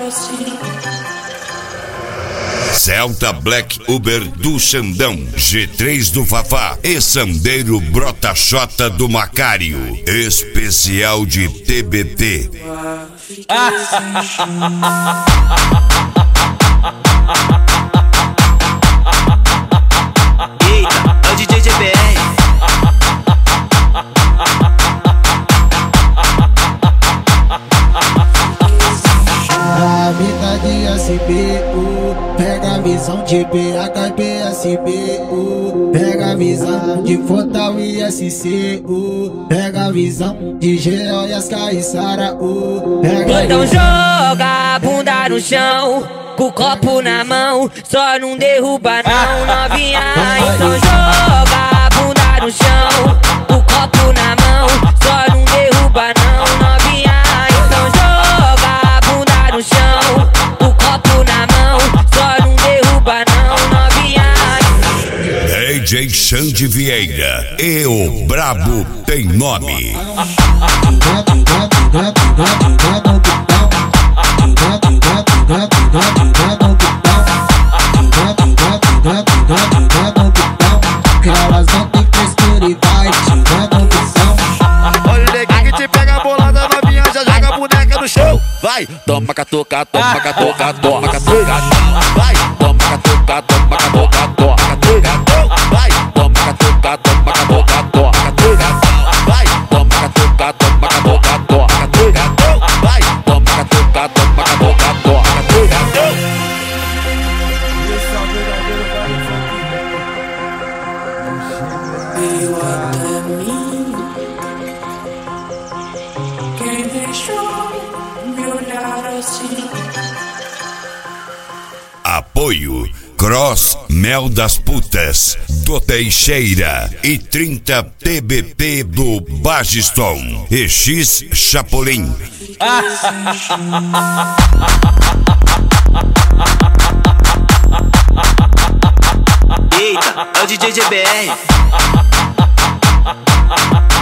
Celta Black Uber do Xandão, G3 do Fafá e Sandeiro Brotaxota do Macário. Especial de TBT. Eita, é o DJ GBR. A mina de SBU, pega a visão de BH PSBU, pega a visão de Fotal e SCU, pega a visão de GO e as Caissara U. Então joga a bunda no chão, com o copo na mão, só não derruba não, novinha. Então joga a bunda no chão, com o copo na mão, só não derruba não, novinha. Então joga a bunda no chão, com o copo na mão, só não derruba não, novinha. DJ Xande Vieira e o Brabo tem nome. Elas não tem frescura e vai tirando opção. Olha o neguinho que te pega a bolada, novinha, já joga a boneca no chão. Vai, toma catuca, toma catuca, toma catuca. Vai, toma catuca, toma catuca, toma catuca. Vai, toma catuca, toma catuca, toma catuca. Vai, toma catuca, toma catuca, toma catuca. Vai, toma catuca, toma catuca, toma catuca. Veio até mim, quem deixou me olhar assim? Apoio Cross Mel das Putas do Teixeira e 30 TBT do Bagiston e X Chapolin. Eita, é o DJ GBR.